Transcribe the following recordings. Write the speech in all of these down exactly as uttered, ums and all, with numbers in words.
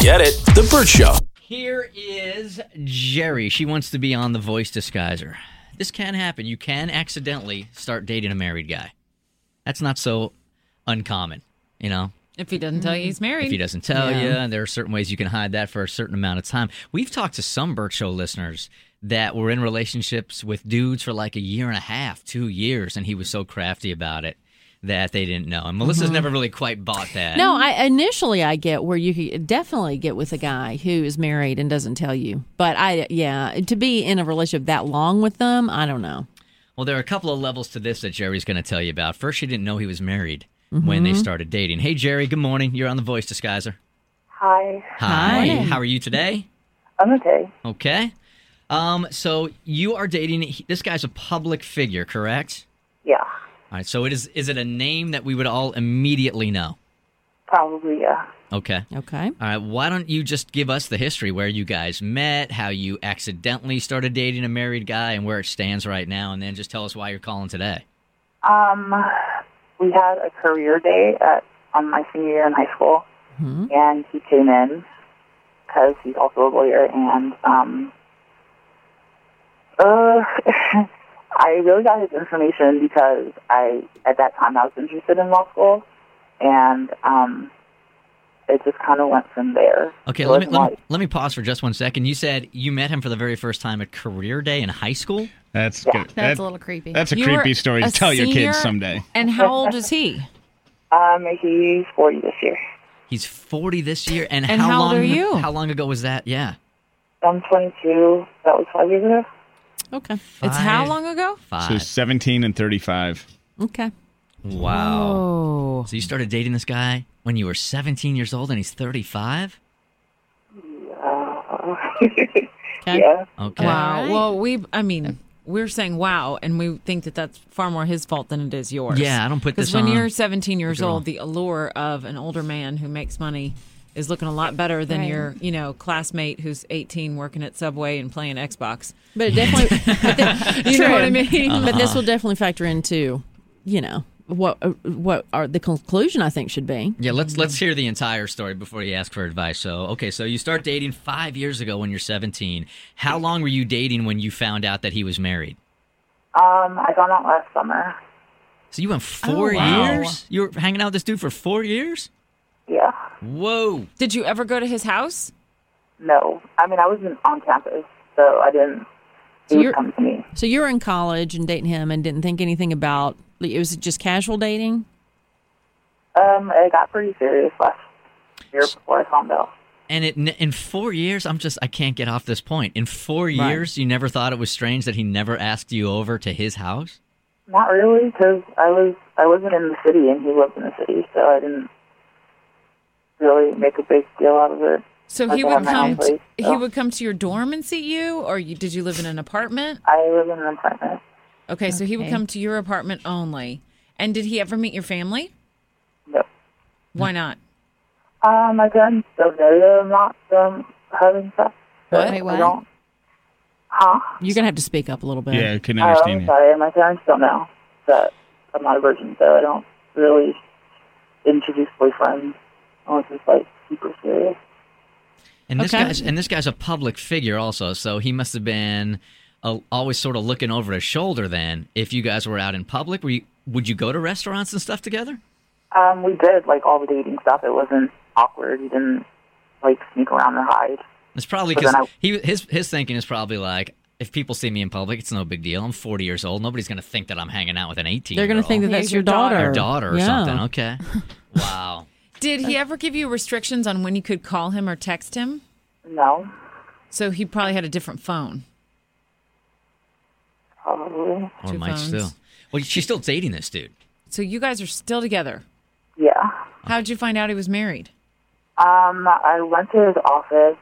Get it? The Burt Show. Here is Jerry. She wants to be on The Voice Disguiser. This can happen. You can accidentally start dating a married guy. That's not so uncommon, you know? If he doesn't tell you he's married. If he doesn't tell Yeah. you, and there are certain ways you can hide that for a certain amount of time. We've talked to some Burt Show listeners that were in relationships with dudes for like a year and a half, two years, and he was so crafty about it that they didn't know. And Melissa's Mhm. never really quite bought that. No, I initially I get where you could definitely get with a guy who is married and doesn't tell you. But I, yeah, to be in a relationship that long with them, I don't know. Well, there are a couple of levels to this that Jerry's going to tell you about. First, she didn't know he was married when they started dating. Hey, Jerry, good morning. You're on The Voice Disguiser. Hi. Hi. Hi. How are you today? I'm okay. Okay. Um, so you are dating, he- this guy's a public figure, correct? Yeah. All right, so it is is it a name that we would all immediately know? Probably, yeah. Okay. Okay. All right, why don't you just give us the history, where you guys met, how you accidentally started dating a married guy, and where it stands right now, and then just tell us why you're calling today. Um, we had a career day at, on my senior year in high school, Mhm. and he came in because he's also a lawyer, and um, uh, I really got his information because I, at that time, I was interested in law school, and um, it just kind of went from there. Okay, It let me, wasn't let, me, like- let me pause for just one second. You said you met him for the very first time at career day in high school? That's Yeah. good. That's That- a little creepy. That's a You creepy were story to a tell your senior? kids someday. And how old is he? Um, he's forty this year. He's forty this year, and, And how, how old long? are you? How long ago was that? Yeah, I'm twenty-two. That was five years ago. Okay. It's how Five. long ago? five. So seventeen and thirty-five. Okay. Wow. Oh. So you started dating this guy when you were seventeen years old, and he's thirty-five. Uh, Okay. yeah. Okay. Wow. All right. Well, we, I mean, we're saying wow, and we think that that's far more his fault than it is yours. Yeah, I don't put Because this when on you're seventeen years the girl. old, the allure of an older man who makes money is looking a lot better than Right. your, you know, classmate who's eighteen working at Subway and playing Xbox. But it definitely, but the, You know True. what I mean? Uh-huh. But this will definitely factor into, you know, what uh, what are the conclusion I think should be. Yeah, let's let's hear the entire story before you ask for advice. So, okay, so you start dating five years ago when you're seventeen. How long were you dating when you found out that he was married? Um, I found out last summer. So you went four Oh, wow. years? You were hanging out with this dude for four years? Yeah. Whoa. Did you ever go to his house? No. I mean, I wasn't on campus, so I didn't. He So would you're- come to me. So you were in college and dating him and didn't think anything about it was just casual dating? Um, it got pretty serious last year before I found out. And it, in four years, I'm just, I can't get off this point. In four years, you never thought it was strange that he never asked you over to his house? Not really, because I was I wasn't in the city and he lived in the city, so I didn't really make a big deal out of it. So Like he I would have my own come. place, He so. would come to your dorm and see you, or you, did you live in an apartment? I live in an apartment. Okay, so he would Okay. come to your apartment only. And did he ever meet your family? No. Why not? Um, my parents don't know that I'm not um, having sex. so What? Wait, I what? don't. Huh? You're gonna have to speak up a little bit. Yeah, I couldn't Oh, understand I'm you. sorry. My parents don't know that I'm not a virgin, so I don't really introduce boyfriends unless it's like super serious. And this Okay. guy's and this guy's a public figure also, so he must have been uh, always sort of looking over his shoulder. Then, if you guys were out in public, were you, would you go to restaurants and stuff together? Um, we did like all the dating stuff. It wasn't awkward. He didn't like sneak around or hide. It's probably But because then I- he his his thinking is probably like, if people see me in public, it's no big deal. I'm forty years old. Nobody's going to think that I'm hanging out with an eighteen. They're gonna think that Yeah, that's your your daughter. daughter. or daughter or Yeah. something. Okay. Wow. Did he ever give you restrictions on when you could call him or text him? No, So he probably had a different phone. probably. Or Two might phones. still. Well, she's still dating this dude. So you guys are still together. Yeah. How'd you find out he was married? Um, I went to his office.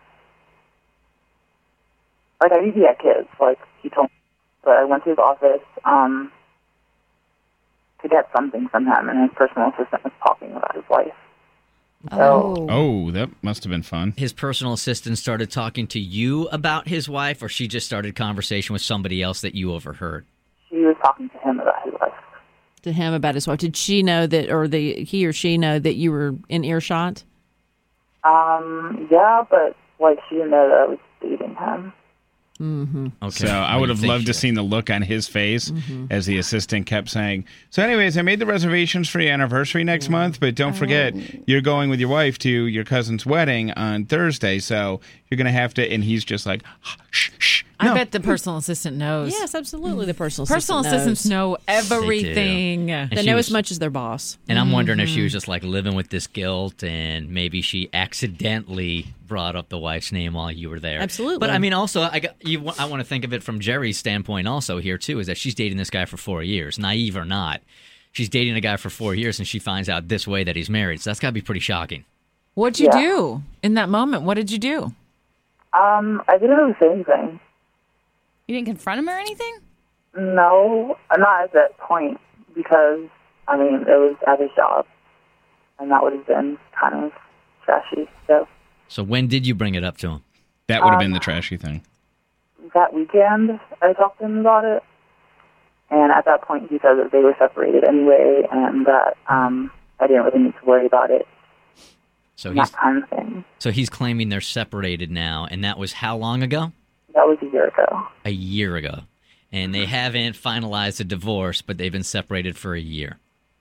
Like, I knew he had kids, like, he told me. But I went to his office, um, to get something from him, and his personal assistant was talking about his wife. So, Oh, that must have been fun. His personal assistant started talking to you about his wife, or she just started conversation with somebody else that you overheard? she was talking to him about his wife. To him about his wife. Did she know that, or the he or she know that you were in earshot? Um, yeah, but like she didn't know that I was dating him. Mm-hmm. Okay. So I What would do you have think, loved to Sheila? seen the look on his face Mm-hmm. as the assistant kept saying, so anyways, I made the reservations for your anniversary next month, but don't forget, you're going with your wife to your cousin's wedding on Thursday, so you're going to have to, and he's just like, shh, shh. I no. bet the personal assistant knows. Yes, absolutely. The personal Personal assistant assistants knows. know everything. And They she know was- as much as their boss. And I'm wondering if she was just like living with this guilt and maybe she accidentally brought up the wife's name while you were there. Absolutely. But I mean, also, I, got, you, I want to think of it from Jerry's standpoint also here, too, is that she's dating this guy for four years, naive or not. She's dating a guy for four years and she finds out this way that he's married. So that's got to be pretty shocking. What'd you Yeah. do in that moment? What did you do? Um, I didn't really say anything. You didn't confront him or anything? No, not at that point because I mean it was at his job, and that would have been kind of trashy. So So when did you bring it up to him? That would have Um, been the trashy thing. that weekend, I talked to him about it, and at that point, he said that they were separated anyway, and that um, I didn't really need to worry about it. So That he's kind of thing. so he's claiming they're separated now, and that was how long ago? That was a year ago. A year ago. And they haven't finalized a divorce, but they've been separated for a year.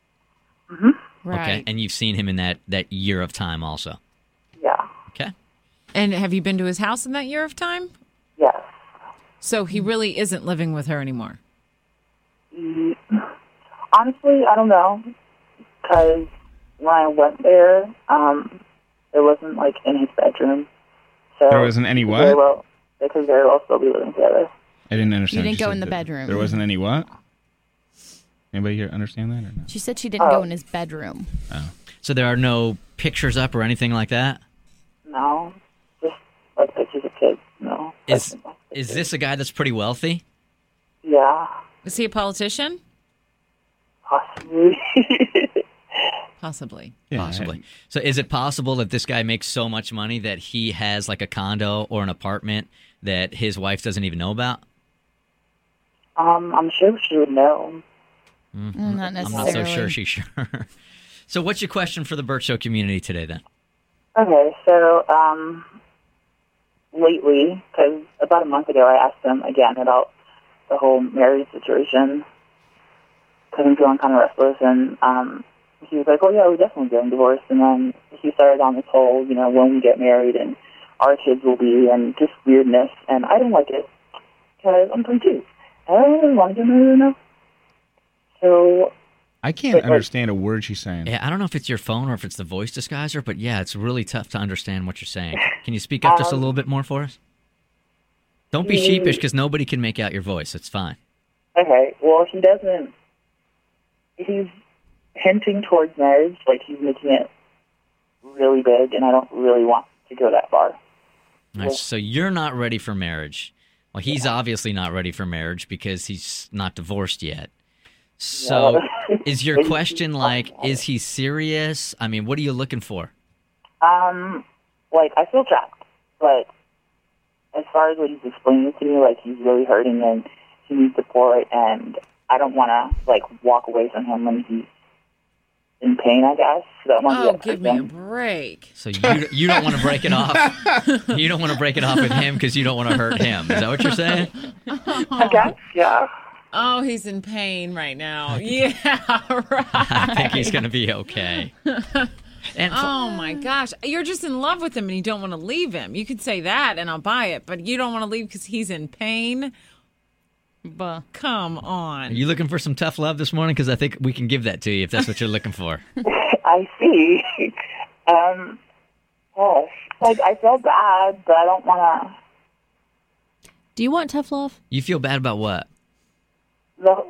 Right. Okay. And you've seen him in that, that year of time also. Yeah. Okay. And have you been to his house in that year of time? Yes. So he really isn't living with her anymore. Mm, Honestly, I don't know, because when I went there, um, it wasn't like in his bedroom. So There wasn't any they could very what? Well, they could very well still be living together. I didn't understand. You what didn't go said. in the There- bedroom. There wasn't any what? Anybody here understand that or not? She said she didn't go in his bedroom. So there are no pictures up or anything like that? No, just like pictures of kids. No. Is is this a guy that's pretty wealthy? Yeah, Is he a politician? possibly. Possibly. Yeah, Possibly. So is it possible that this guy makes so much money that he has like a condo or an apartment that his wife doesn't even know about? um, I'm sure she would know. Mm, not I'm not necessarily. so sure she's sure. So what's your question for the Burt Show community today then? Okay, so um, lately, because about a month ago, I asked him again about the whole marriage situation because I'm feeling kind of restless, and um, he was like, "Oh yeah, we're definitely getting divorced." And then he started on this whole, you know, when we get married and our kids will be, and just weirdness, and I didn't like it because I'm twenty-two. I don't really want to get married now. So I can't But, like- understand a word she's saying. Yeah, I don't know if it's your phone or if it's the voice disguiser, but yeah, it's really tough to understand what you're saying. Can you speak up just a little bit more for us? Don't be sheepish because nobody can make out your voice. It's fine. okay, well, he doesn't. He's hinting towards marriage, like he's making it really big, and I don't really want to go that far. All right, so you're not ready for marriage. Well, he's obviously not ready for marriage because he's not divorced yet. So Yeah. is your question like, is he serious? I mean, what are you looking for? Um, like, I feel trapped, but as far as what he's explaining to me, like, he's really hurting and he needs support, and I don't want to, like, walk away from him when he's in pain, I guess. So I want to Oh, be that give me a person. break. So you you don't want to break it off. You don't want to break it off with him because you don't want to hurt him. Is that what you're saying? I guess, yeah. Oh, he's in pain right now. Yeah, right. I think he's going to be okay. And Oh my gosh, you're just in love with him and you don't want to leave him. You could say that and I'll buy it, but you don't want to leave because he's in pain. Buh. Come are on. you looking for some tough love this morning? Because I think we can give that to you if that's what you're looking for. I see. um, yes. Like, I feel bad, but I don't want to... Do you want tough love? You feel bad about what? No,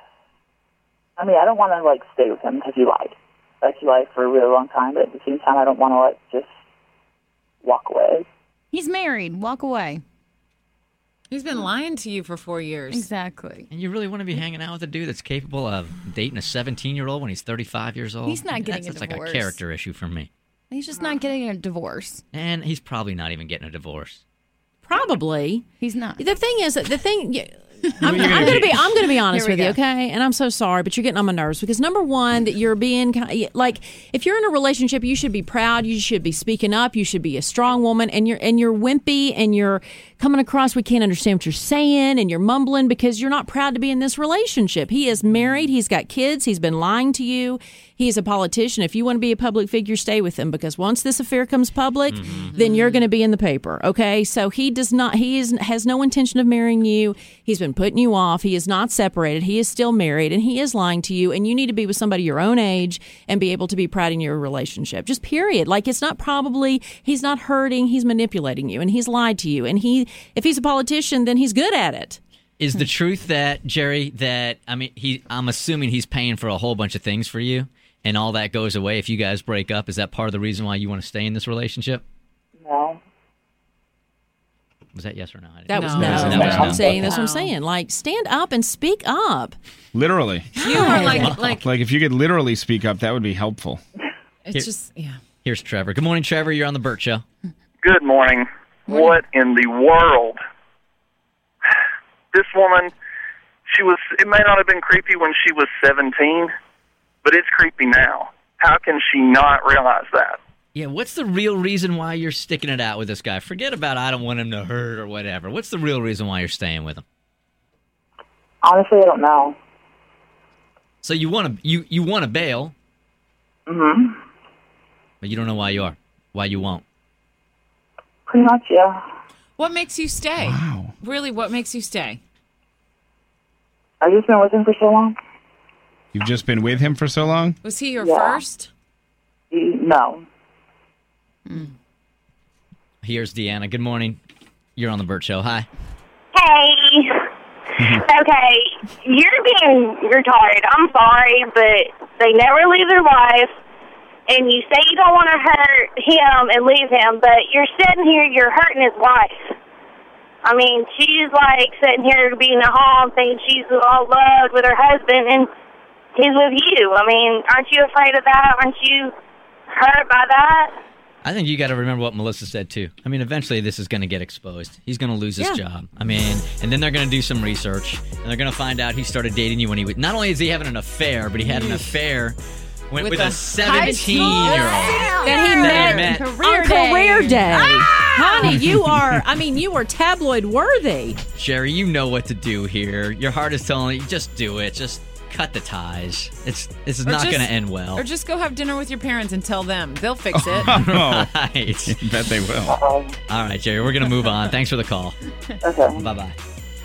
I mean, I don't want to, like, stay with him because he lied. Like, he lied for a really long time, but at the same time, I don't want to, like, just walk away. He's married. Walk away. He's been lying to you for four years. Exactly. And you really want to be hanging out with a dude that's capable of dating a seventeen-year-old when he's thirty-five years old? He's not getting that's, a that's divorce. like a character issue for me. He's just not getting a divorce. And he's probably not even getting a divorce. Probably. He's not. The thing is, that the thing, I'm, You're I'm gonna gonna be be- I'm gonna be honest Here we with you, go. okay? And I'm so sorry, but you're getting on my nerves because number one, that you're being ki- like, if you're in a relationship, you should be proud. You should be speaking up. You should be a strong woman. And you're and you're wimpy and you're coming across. We can't understand what you're saying and you're mumbling because you're not proud to be in this relationship. He is married. He's got kids. He's been lying to you. He's a politician. If you want to be a public figure, stay with him because once this affair comes public, Mm-hmm. then you're going to be in the paper. Okay, so he does not. He is has no intention of marrying you. He's been putting you off. He is not separated. He is still married, and he is lying to you. And you need to be with somebody your own age and be able to be proud in your relationship. Just period. Like it's not probably he's not hurting. He's manipulating you, and he's lied to you. And he, if he's a politician, then he's good at it. Is the truth that, Jerry, that, I mean, he, I'm assuming he's paying for a whole bunch of things for you, and all that goes away if you guys break up? Is that part of the reason why you want to stay in this relationship? No. Was that yes or no? I didn't- That was No. no. That was That's what I'm no. saying. That's what I'm No. saying. Like stand up and speak up. Literally. You are like, like Like, if you could literally speak up, that would be helpful. it's just, yeah. Here's Trevor. Good morning, Trevor. You're on the Burt Show. Good morning. What in the world? This woman, she was, it may not have been creepy when she was seventeen, but it's creepy now. How can she not realize that? Yeah, what's the real reason why you're sticking it out with this guy? Forget about I don't want him to hurt or whatever. What's the real reason why you're staying with him? Honestly, I don't know. So you want to you you want to bail, Mm-hmm. but you don't know why you are, why you won't. Pretty much, yeah. What makes you stay? Wow. Really, what makes you stay? I've just been with him for so long. You've just been with him for so long? Was he your Yeah. first? He- No. Here's Deanna. Good morning. You're on the Burt Show. Hi. Hey. Okay, you're being retarded. I'm sorry, but they never leave their wife, and you say you don't want to hurt him and leave him, but you're sitting here, you're hurting his wife. I mean, she's like sitting here being at home thinking she's all loved with her husband, and he's with you. I mean, aren't you afraid of that? Aren't you hurt by that? I think you got to remember what Melissa said, too. I mean, eventually this is going to get exposed. He's going to lose his Yeah. job. I mean, and then they're going to do some research, and they're going to find out he started dating you when he was... Not only is he having an affair, but he had an affair with, With with a a seventeen-year-old. That he That met, he met. on career day. Honey, you are, I mean, you are tabloid worthy. Jerry, you know what to do here. Your heart is telling you, just do it. Just cut the ties. It's This is Or not just- going to end well. Or just go have dinner with your parents and tell them. They'll fix it. Oh, Right. bet they will. Um, All right, Jerry, we're going to move on. Thanks for the call. okay. Bye-bye.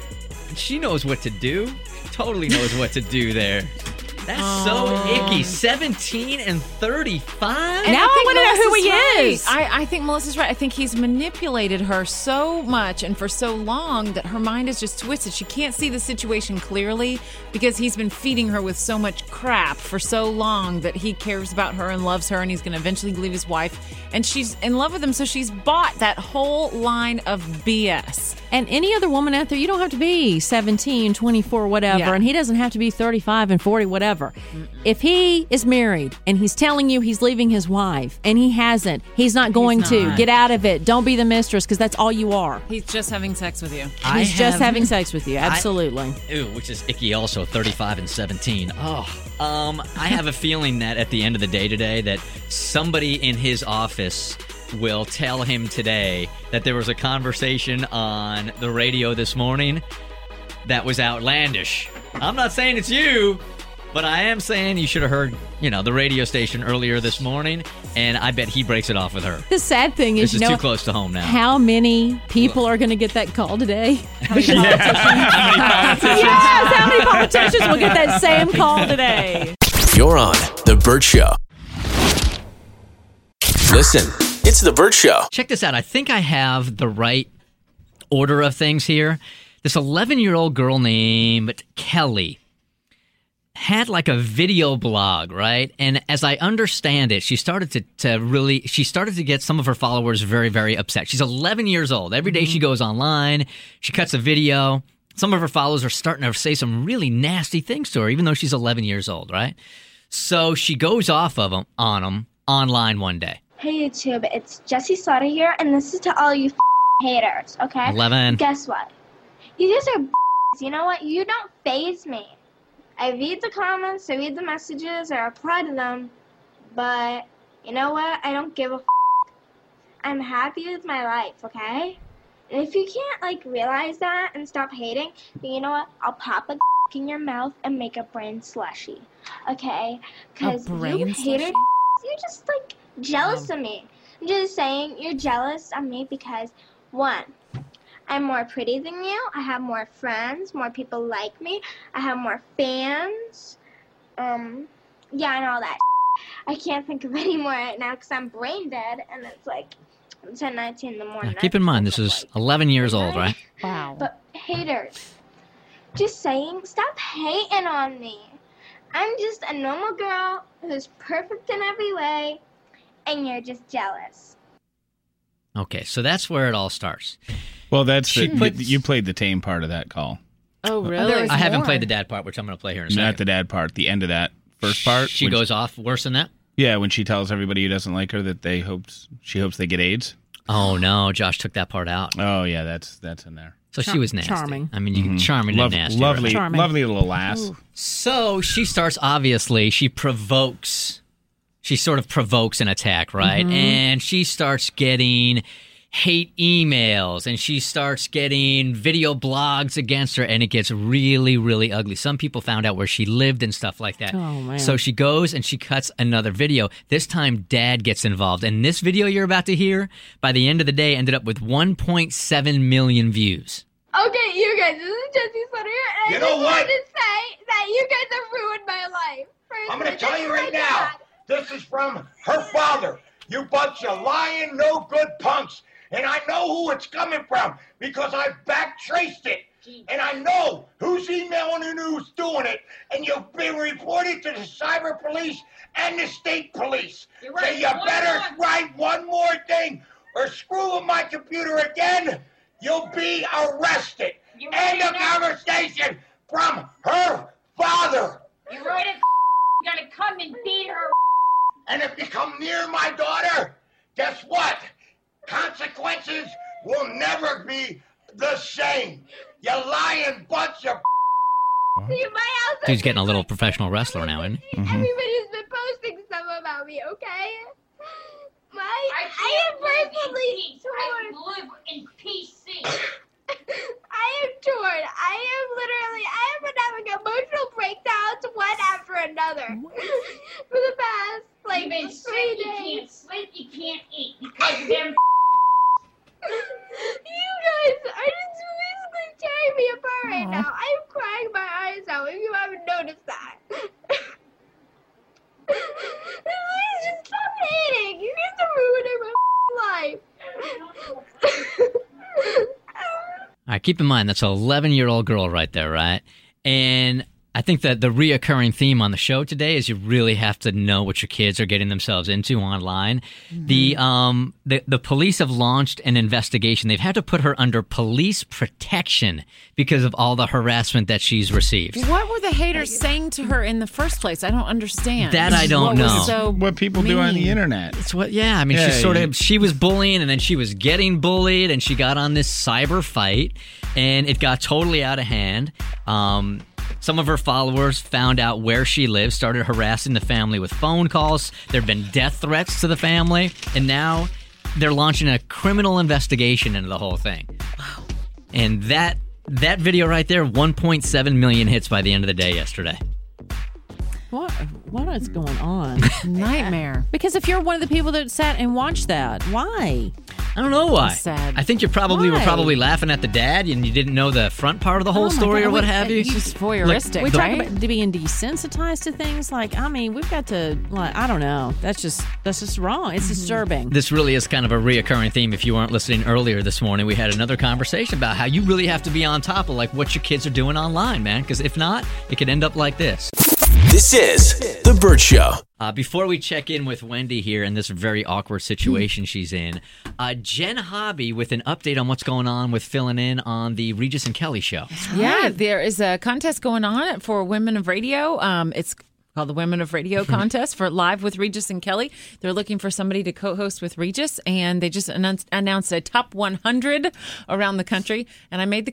She knows what to do. She totally knows what to do there. That's so icky. seventeen and thirty-five? And Now I think wanna know who Melissa's he right. is. I, I think Melissa's right. I think he's manipulated her so much and for so long that her mind is just twisted. She can't see the situation clearly because he's been feeding her with so much crap for so long that he cares about her and loves her and he's going to eventually leave his wife. And she's in love with him, so she's bought that whole line of B S. And any other woman out there, you don't have to be seventeen, twenty-four, whatever, Yeah. and he doesn't have to be thirty-five and forty, whatever. If he is married and he's telling you he's leaving his wife and he hasn't, he's not going to. not. Get out of it. Don't be the mistress because that's all you are. He's just having sex with you. I He's just have- having sex with you. Absolutely. Ooh, which is icky also, thirty-five and seventeen. Oh, um, I have a feeling that at the end of the day today that somebody in his office will tell him today that there was a conversation on the radio this morning that was outlandish. I'm not saying it's you, but I am saying you should have heard, you know, the radio station earlier this morning, and I bet he breaks it off with her. The sad thing is, This is you know too close to home now. how many people are going to get that call today? How many politicians? Yes, how many politicians will get that same call today? You're on The Burt Show. Listen, it's The Burt Show. Check this out. I think I have the right order of things here. This eleven-year-old girl named Kelly had like a video blog, right? And as I understand it, she started to, to really, she started to get some of her followers very, very upset. She's eleven years old. Every day she goes online, she cuts a video. Some of her followers are starting to say some really nasty things to her, even though she's eleven years old, right? So she goes off of them on them online one day. Hey YouTube, it's Jessie Slaughter here, and this is to all you f- haters, okay? eleven. Guess what? You guys are You know what? You don't faze me. I read the comments, I read the messages, I reply to them, but you know what? I don't give a f***. I'm happy with my life, okay? And if you can't, like, realize that and stop hating, then you know what? I'll pop a d*** in your mouth and make a brain slushy, okay? Because you brain haters, slushy? you're just, like, jealous of me. I'm just saying you're jealous of me because, one, I'm more pretty than you. I have more friends. More people like me. I have more fans. Um, yeah, and all that. I can't think of any more right now because I'm brain dead, and it's like ten nineteen in the morning. Now, keep in mind, this is eleven years old, right? Wow. But haters, just saying, stop hating on me. I'm just a normal girl who's perfect in every way, and you're just jealous. Okay, so that's where it all starts. Well, that's She the, puts- you, you played the tame part of that call. Oh, really? I haven't played the dad part, which I'm going to play here in a second. Not the dad part. The end of that first part. She when goes off worse than that? Yeah, when she tells everybody who doesn't like her that they hopes she hopes they get AIDS. Oh, no. Josh took that part out. Oh, yeah, that's that's in there. So she was nasty. Charming. I mean, you can charming Lov- and nasty. lovely, right? Charming. lovely little lass. So she starts, obviously, she provokes, she sort of provokes an attack, right? And she starts getting hate emails and she starts getting video blogs against her, and it gets really, really ugly. Some people found out where she lived and stuff like that. Oh, man. So she goes and she cuts another video. This time, Dad gets involved. And this video you're about to hear, by the end of the day, ended up with one point seven million views. Okay, you guys, this is Jessie Sutter, and You I know just what? wanted to say that you guys have ruined my life. First, I'm going this to tell is you my right now, dad. this is from her father. You bunch of lying, no good punks. And I know who it's coming from because I back traced it. And I know who's emailing and who's doing it. And you've been reported to the cyber police and the state police. You're right. So you One better more. write one more thing or screw with my computer again. You'll be arrested. You End right of now. conversation from her father. You wrote it. You gotta come and beat her. And if you come near my daughter, guess what? Consequences will never be the same. You lying bunch of See, my house Dude's getting a little professional wrestler now, isn't he? Everybody's been posting stuff about me, okay? My, I, can't am live in personally peace. torn. I live in P C. I am torn. I am literally, I have been having emotional breakdowns one after another for the past, like, You've been three sick, you days. can't sleep, you can't eat because of them. You guys are just basically tearing me apart right now. I am crying my eyes out if you haven't noticed that. Please just stop hating. You guys are ruining my life. All right, keep in mind, that's an eleven-year-old girl right there, right? And I think that the reoccurring theme on the show today is you really have to know what your kids are getting themselves into online. Mm-hmm. The um the, the police have launched an investigation. They've had to put her under police protection because of all the harassment that she's received. What were the haters saying to her in the first place? I don't understand. That I don't what know. Was so What people do on the mean? internet. It's what, yeah. I mean, Yeah, she sort you- of she was bullying, and then she was getting bullied, and she got on this cyber fight, and it got totally out of hand. Um, some of her followers found out where she lives, started harassing the family with phone calls. There have been death threats to the family, and now they're launching a criminal investigation into the whole thing. Wow! And that that video right there, one point seven million hits by the end of the day yesterday. What what is going on? Nightmare. Because if you're one of the people that sat and watched that, why? I don't know why. That's sad. I think you probably were Why? probably laughing at the dad and you didn't know the front part of the whole Oh my story God, or what we- have you. It's just voyeuristic, We right? talk about being desensitized to things. Like, I mean, we've got to. Like, I don't know. That's just that's just wrong. It's disturbing. This really is kind of a reoccurring theme. If you weren't listening earlier this morning, we had another conversation about how you really have to be on top of like what your kids are doing online, man. Because if not, it could end up like this. This is The Burt Show. Uh, before we check in with Wendy here in this very awkward situation she's in, uh, Jen Hobby with an update on what's going on with filling in on the Regis and Kelly show. Yeah, there is a contest going on for Women of Radio. Um, it's called the Women of Radio contest for Live with Regis and Kelly. They're looking for somebody to co-host with Regis, and they just announced, announced a top one hundred around the country, and I made the cut.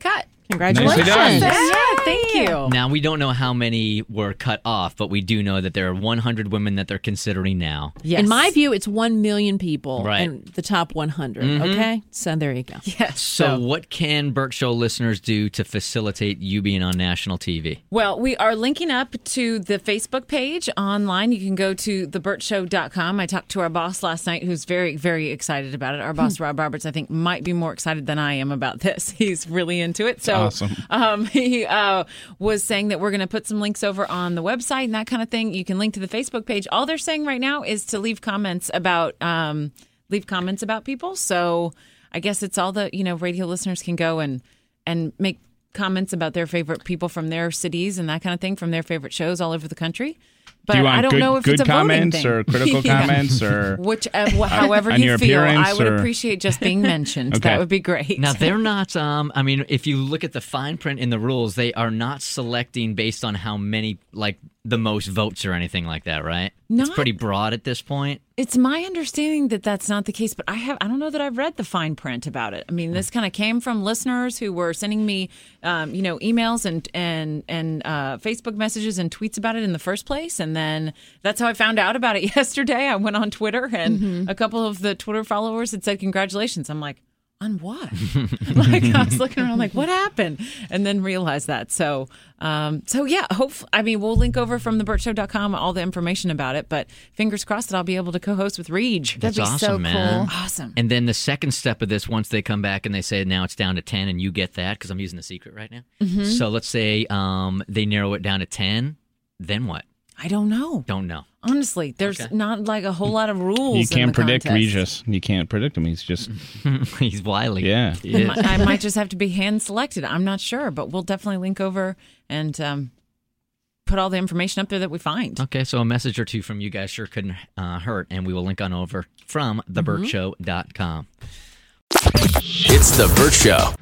Congratulations. Nicely done. Yeah, thank you. Now, we don't know how many were cut off, but we do know that there are one hundred women that they're considering now. Yes. In my view, it's one million people Right. in the top one hundred. Mhm. Okay? So there you go. Yes. So, what can Burt Show listeners do to facilitate you being on national T V? Well, we are linking up to the Facebook page online. You can go to the burt show dot com. I talked to our boss last night who's very, very excited about it. Our boss, Rob Roberts, I think might be more excited than I am about this. He's really into it. So Awesome. um, he uh, was saying that we're going to put some links over on the website and that kind of thing. You can link to the Facebook page. All they're saying right now is to leave comments about um, leave comments about people. So I guess it's all the, you know, radio listeners can go and and make comments about their favorite people from their cities and that kind of thing from their favorite shows all over the country. But Do you want I don't good, know if good it's a voting comments thing. or critical Yeah. comments or Which, uh, wh- however on you your feel, I appearance would or- appreciate just being mentioned. Okay. That would be great. Now, they're not, um, I mean, if you look at the fine print in the rules, they are not selecting based on how many, like, the most votes or anything like that, right? Not- It's pretty broad at this point. It's my understanding that that's not the case, but I have I don't know that I've read the fine print about it. I mean, this kind of came from listeners who were sending me, um, you know, emails and and and uh, Facebook messages and tweets about it in the first place, and then that's how I found out about it yesterday. I went on Twitter, and Mm-hmm. a couple of the Twitter followers had said congratulations. I'm like, on what? Like I was looking around, like what happened, and then realized that. So, um, so yeah. Hope I mean we'll link over from the burt show dot com all the information about it. But fingers crossed that I'll be able to co-host with Reej. That's be awesome, so man. cool. Awesome. And then the second step of this, once they come back and they say now it's down to ten, and you get that because I'm using the secret right now. Mm-hmm. So let's say um, they narrow it down to ten. Then what? I don't know. Don't know. Honestly, there's Okay. not like a whole lot of rules. you in can't the predict contest. Regis. You can't predict him. He's just He's wily. yeah. He I is. might- I might just have to be hand selected. I'm not sure, but we'll definitely link over and um, put all the information up there that we find. Okay, so a message or two from you guys sure couldn't uh, hurt, and we will link on over from the burt show dot com. It's the Burt Show.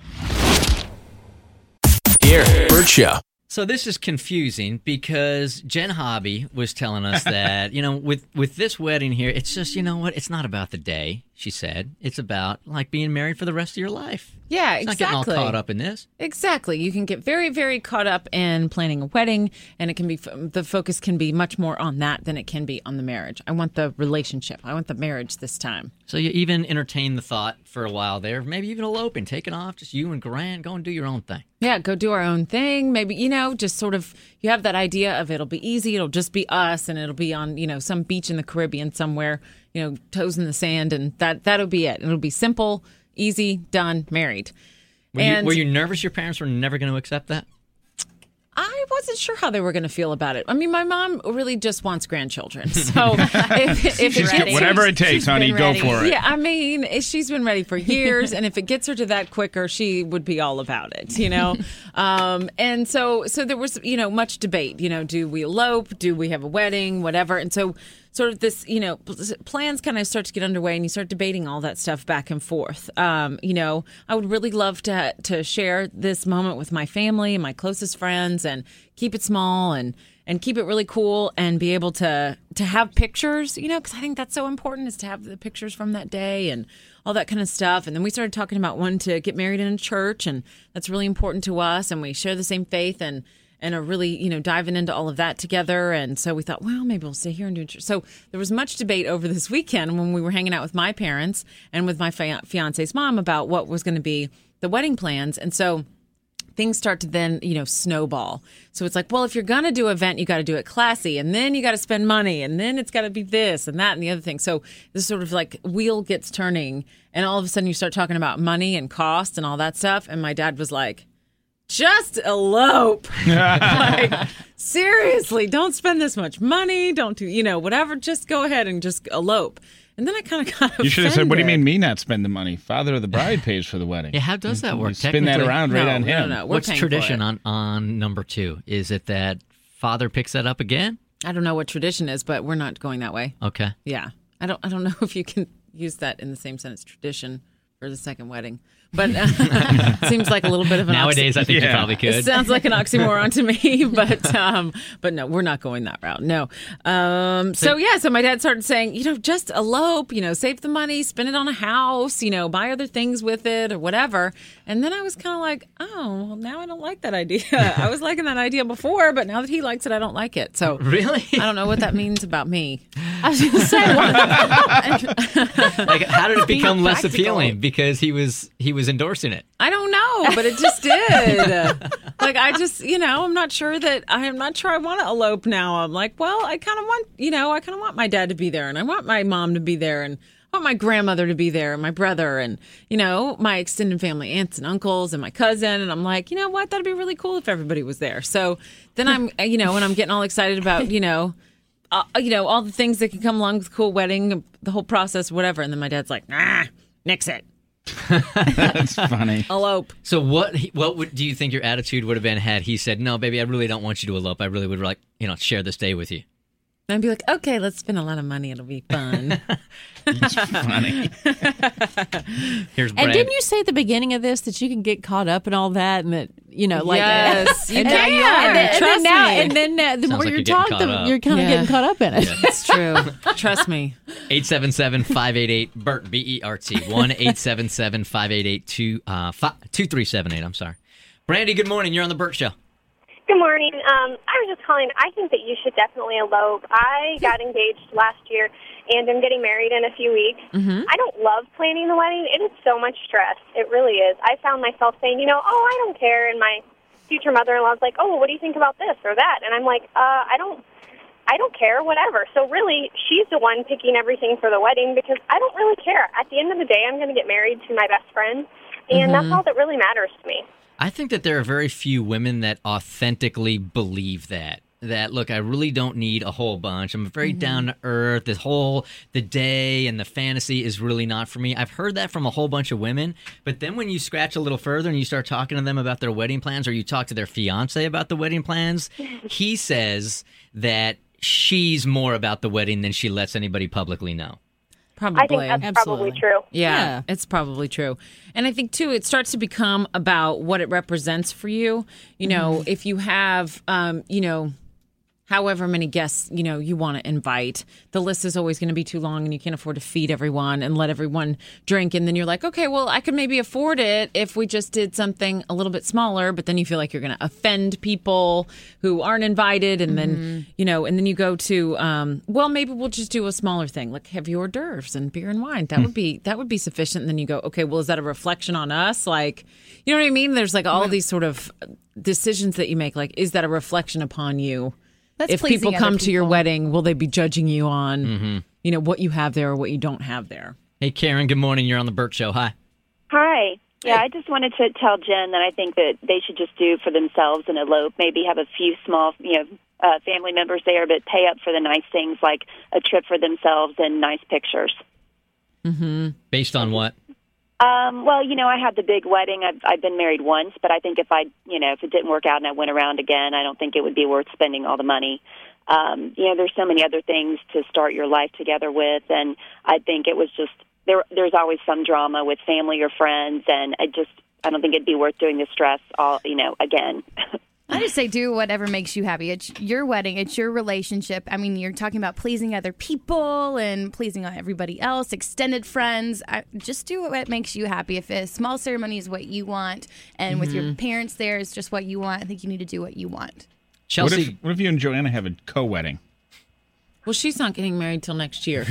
Here, Burt Show. So this is confusing because Jen Hobby was telling us that, you know, with, with this wedding here, it's just, you know what, it's not about the day, she said. It's about, like, being married for the rest of your life. Yeah, It's exactly. not getting all caught up in this. Exactly. You can get very, very caught up in planning a wedding, and it can be the focus can be much more on that than it can be on the marriage. I want the relationship. I want the marriage this time. So you even entertain the thought for a while there, maybe even eloping, taking off, just you and Grant, go and do your own thing. Yeah, go do our own thing. Maybe, you know, just sort of, you have that idea of it'll be easy. It'll just be us, and it'll be on, you know, some beach in the Caribbean somewhere, you know, toes in the sand, and that, that'll be it. It'll be simple, easy, done, married. Were, And- you, were you nervous your parents were never going to accept that? I wasn't sure how they were going to feel about it. I mean, my mom really just wants grandchildren. So if, if it Just gets get whatever it takes, She's honey. been Go ready. for it. Yeah, I mean, eh, she's been ready for years, and if it gets her to that quicker, she would be all about it, you know. um, and so, so there was, you know, much debate. You know, do we elope? Do we have a wedding? Whatever. And so, sort of this, you know, pl- plans kind of start to get underway, and you start debating all that stuff back and forth. Um, you know, I would really love to to share this moment with my family and my closest friends, and keep it small and. And keep it really cool, and be able to to have pictures, you know, because I think that's so important, is to have the pictures from that day and all that kind of stuff. And then we started talking about wanting to get married in a church, and that's really important to us. And we share the same faith, and and are really, you know, diving into all of that together. And so we thought, well, maybe we'll stay here and do church. So there was much debate over this weekend when we were hanging out with my parents and with my fi- fiance's mom about what was going to be the wedding plans. And so things start to then, you know, snowball. So it's like, well, if you're going to do an event, you got to do it classy, and then you got to spend money, and then it's got to be this and that and the other thing. So this sort of like wheel gets turning, and all of a sudden you start talking about money and cost and all that stuff. And my dad was like, just elope. Like, seriously, don't spend this much money. Don't do, you know, whatever. Just go ahead and just elope. And then I kind of got You should have said, "What do you offended. mean, me not spend the money? Father of the bride pays for the wedding." Yeah, how does that You work? spin that Technically- around right No, on no, him. no, we're What's paying for tradition it. on, on number two? Is it that father picks that up again? I don't know what tradition is, but we're not going that way. Okay. Yeah. I don't I don't know if you can use that in the same sentence, tradition for the second wedding. But uh, seems like a little bit of an Nowadays, oxy- I think you Yeah. probably could. It sounds like an oxymoron to me, but um, but no, we're not going that route. No. Um, so yeah, so my dad started saying, you know, just elope, you know, save the money, spend it on a house, you know, buy other things with it or whatever. And then I was kind of like, oh, well, now I don't like that idea. I was liking that idea before, but now that he likes it, I don't like it. So Really? I don't know what that means about me. I was going to say, Like, how did it Being become less practical. appealing? Because he was he was endorsing it. I don't know, but it just did. Like, I just, you know, I'm not sure that I'm not sure I want to elope now. I'm like, well, I kind of want, you know, I kind of want my dad to be there, and I want my mom to be there, and I want my grandmother to be there, and my brother, and, you know, my extended family, aunts and uncles, and my cousin. And I'm like, you know what? That'd be really cool if everybody was there. So then I'm, you know, when I'm getting all excited about, you know, uh, you know, all the things that can come along with a cool wedding, the whole process, whatever. And then my dad's like, nah, nix it. That's funny. Elope. So what he- what would, do you think your attitude would have been had he said, no, baby, I really don't want you to elope. I really would like, you know, share this day with you. And I'd be like, okay, let's spend a lot of money. It'll be fun. It's funny. Here's and Brand. didn't you say at the beginning of this that you can get caught up in all that and that, you know, like. Yes, you and can. now you are. And then, and Trust then now, me. and then uh, the Sounds more like you're you're getting talking, caught the, up. you're kind of Yeah. getting caught up in it. It's true. Trust me. eight seven seven, five eight eight, B E R T, B E R T, one eight seven seven, five eight eight, two three seven eight. I'm sorry. Brandy, good morning. You're on the Burt Show. Good morning. Um, I was just calling. I think that you should definitely elope. I got engaged last year, and I'm getting married in a few weeks. Mm-hmm. I don't love planning the wedding. It is so much stress. It really is. I found myself saying, you know, oh, I don't care. And my future mother-in-law's like, oh, well, what do you think about this or that? And I'm like, uh, I don't I don't care, whatever. So really, she's the one picking everything for the wedding because I don't really care. At the end of the day, I'm going to get married to my best friend, and that's all that really matters to me. I think that there are very few women that authentically believe that. That, look, I really don't need a whole bunch. I'm very down to earth. The whole, the day and the fantasy is really not for me. I've heard that from a whole bunch of women. But then when you scratch a little further and you start talking to them about their wedding plans, or you talk to their fiance about the wedding plans, he says that she's more about the wedding than she lets anybody publicly know. Probably. I think that's Absolutely. probably true. Yeah, Yeah. it's probably true. And I think, too, it starts to become about what it represents for you. You know, if you have, um, you know, however many guests, you know, you want to invite, the list is always going to be too long and you can't afford to feed everyone and let everyone drink. And then you're like, okay, well, I could maybe afford it if we just did something a little bit smaller, but then you feel like you're going to offend people who aren't invited. And then, you know, and then you go to, um, well, maybe we'll just do a smaller thing, like heavy hors d'oeuvres and beer and wine. That would be, that would be sufficient. And then you go, okay, well, is that a reflection on us? Like, you know what I mean? There's like all these sort of decisions that you make. Like, is that a reflection upon you? That's If pleasing people other come to your people. wedding, will they be judging you on, you know, what you have there or what you don't have there? Hey, Karen, good morning. You're on the Burt Show. Hi. Hi. Yeah, I just wanted to tell Jen that I think that they should just do for themselves and elope. Maybe have a few small, you know, uh, family members there, but pay up for the nice things like a trip for themselves and nice pictures. Mm-hmm. Based on what? Um, well, you know, I had the big wedding. I've, I've been married once, but I think if I, you know, if it didn't work out and I went around again, I don't think it would be worth spending all the money. Um, you know, there's so many other things to start your life together with, and I think it was just there. There's always some drama with family or friends, and I just I don't think it'd be worth doing the stress all, you know, again. I just say do whatever makes you happy. It's your wedding. It's your relationship. I mean, you're talking about pleasing other people and pleasing everybody else, extended friends. I, just do what makes you happy. If a small ceremony is what you want and with your parents there is just what you want, I think you need to do what you want. Chelsea. What if, what if you and Joanna have a co-wedding? Well, she's not getting married till next year.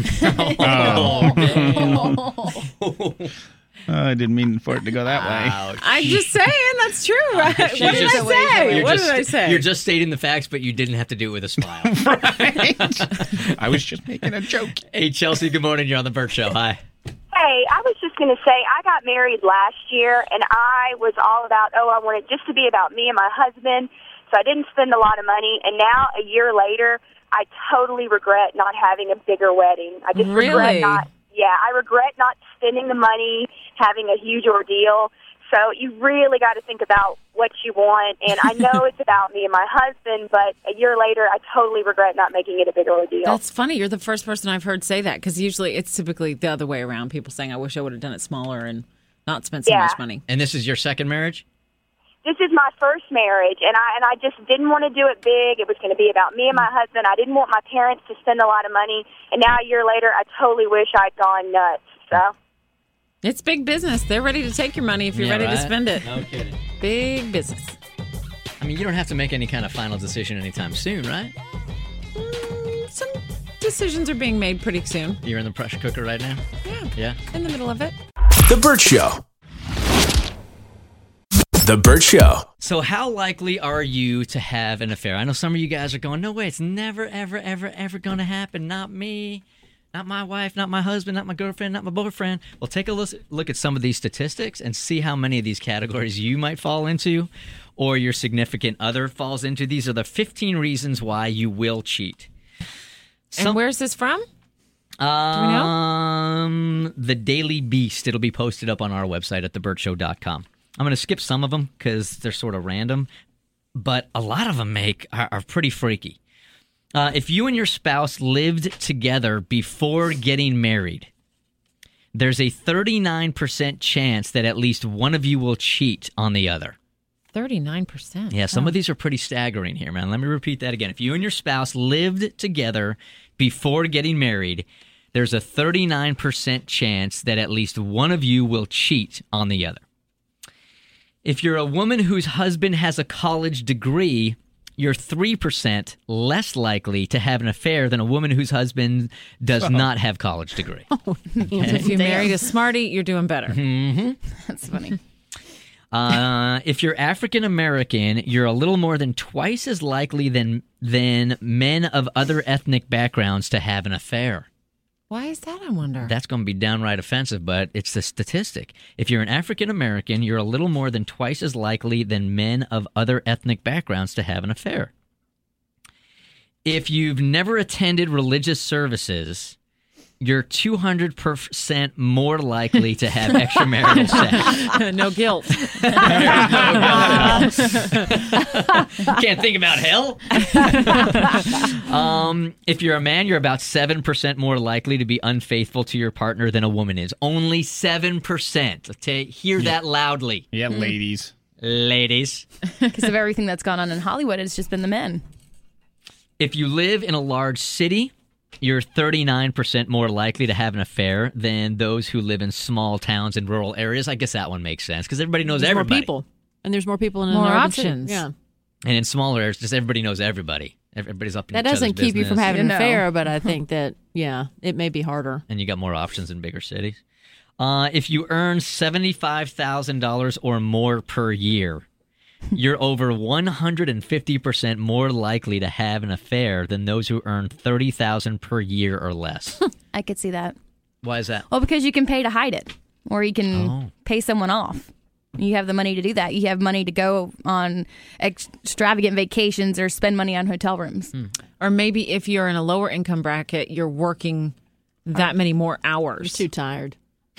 Oh, I didn't mean for it to go that way. I'm just saying that's true, right? What She's did just- I say? You're What just- did I say? You're just stating the facts, but you didn't have to do it with a smile. Right? I was just making a joke. Hey, Chelsea, good morning. You're on the Burt Show. Hi. Hey, I was just going to say, I got married last year, and I was all about, oh, I want it just to be about me and my husband, so I didn't spend a lot of money. And now, a year later, I totally regret not having a bigger wedding. I just Really? regret not, yeah, I regret not spending the money, having a huge ordeal. So you really got to think about what you want. And I know it's about me and my husband, but a year later, I totally regret not making it a bigger ordeal. That's funny. You're the first person I've heard say that because usually it's typically the other way around. People saying, I wish I would have done it smaller. And not spent so Yeah. much money. And this is your second marriage? This is my first marriage, and I and I just didn't want to do it big. It was going to be about me and my husband. I didn't want my parents to spend a lot of money, and now a year later, I totally wish I'd gone nuts. So It's big business. They're ready to take your money if you're Yeah, ready to right? spend it. No kidding. Big business. I mean, you don't have to make any kind of final decision anytime soon, right? Some decisions are being made pretty soon. You're in the pressure cooker right now? Yeah. Yeah. In the middle of it. The Burt Show. The Burt Show. So how likely are you to have an affair? I know some of you guys are going, no way, it's never, ever, ever, ever going to happen. Not me, not my wife, not my husband, not my girlfriend, not my boyfriend. Well, take a look, look at some of these statistics and see how many of these categories you might fall into or your significant other falls into. These are the fifteen reasons why you will cheat. And where's this from? Um, The Daily Beast. It'll be posted up on our website at the burt show dot com. I'm going to skip some of them because they're sort of random, but a lot of them make are, are pretty freaky. Uh, if you and your spouse lived together before getting married, there's a thirty-nine percent chance that at least one of you will cheat on the other. thirty-nine percent. Yeah, some of these are pretty staggering here, man. Let me repeat that again. If you and your spouse lived together before getting married, there's a thirty-nine percent chance that at least one of you will cheat on the other. If you're a woman whose husband has a college degree, you're three percent less likely to have an affair than a woman whose husband does not have college degree. Okay. If you married a smarty, you're doing better. Mm-hmm. That's funny. Uh, if you're African American, you're a little more than twice as likely than than men of other ethnic backgrounds to have an affair. Why is that, I wonder? That's going to be downright offensive, but it's the statistic. If you're an African American, you're a little more than twice as likely than men of other ethnic backgrounds to have an affair. If you've never attended religious services, you're two hundred percent more likely to have extramarital sex. No guilt. Can't think about hell. um, if you're a man, you're about seven percent more likely to be unfaithful to your partner than a woman is. Only seven percent. Ta- hear that loudly. Yeah, ladies. Ladies. Because of everything that's gone on in Hollywood, it's just been the men. If you live in a large city, you're thirty-nine percent more likely to have an affair than those who live in small towns and rural areas. I guess that one makes sense because everybody knows There's everybody. more people. And there's more people in More an urban options. city. Yeah. And in smaller areas, just everybody knows everybody. Everybody's up in That each doesn't other's keep you from business. having an No. affair, but I think that, yeah, it may be harder. And you got more options in bigger cities. Uh, if you earn seventy-five thousand dollars or more per year, you're over one hundred fifty percent more likely to have an affair than those who earn thirty thousand dollars per year or less. I could see that. Why is that? Well, because you can pay to hide it, or you can Oh. pay someone off. You have the money to do that. You have money to go on extravagant vacations or spend money on hotel rooms. Or maybe if you're in a lower income bracket, you're working that many more hours. You're too tired.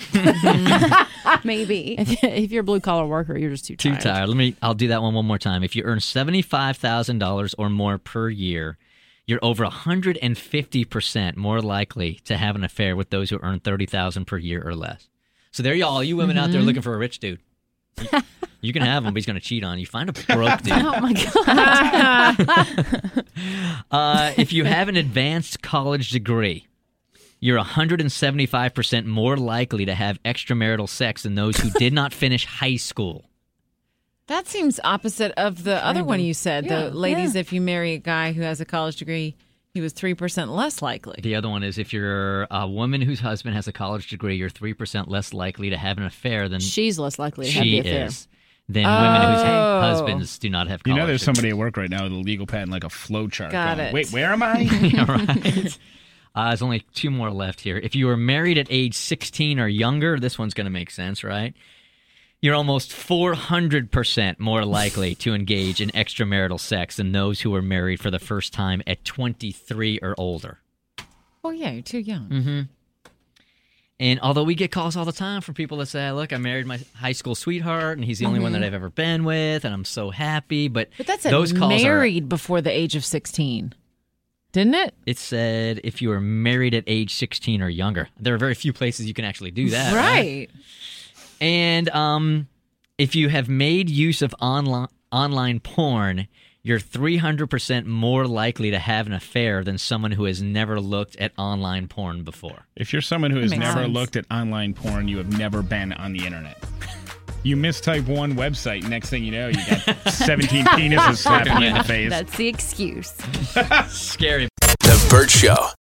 Maybe. If, if you're a blue collar worker, you're just too Too tired. tired. Let me. I'll do that one one more time. If you earn seventy-five thousand dollars or more per year, you're over one hundred fifty percent more likely to have an affair with those who earn thirty thousand dollars per year or less. So there you all, you women out there looking for a rich dude. You, you can have him, but he's going to cheat on you. Find a broke dude. Oh my god. Uh, if you have an advanced college degree, you're one hundred seventy-five percent more likely to have extramarital sex than those who did not finish high school. That seems opposite of the other one you said. Yeah, the ladies, yeah. if you marry a guy who has a college degree, he was three percent less likely. The other one is if you're a woman whose husband has a college degree, you're three percent less likely to have an affair than She's less likely to have she the affair. is. Than women whose Oh. husbands do not have You college know, there's degrees. somebody at work right now with a legal pad and like a flow chart. Got going, it. Wait, where am I? Yeah, right. Uh, there's only two more left here. If you were married at age sixteen or younger, this one's going to make sense, right? You're almost four hundred percent more likely to engage in extramarital sex than those who were married for the first time at twenty-three or older. Well, yeah, you're too young. Mm-hmm. And although we get calls all the time from people that say, look, I married my high school sweetheart, and he's the only one that I've ever been with, and I'm so happy. But, But that those said calls are... married before the age of sixteen, didn't it? It said if you were married at age sixteen or younger. There are very few places you can actually do that. Right. Right. And um, if you have made use of online online porn, you're three hundred percent more likely to have an affair than someone who has never looked at online porn before. If you're someone who has That makes never sense. looked at online porn, you have never been on the internet. You mistype one website, next thing you know, you got seventeen penises slapping you in the face. That's the excuse. Scary. The Burt Show.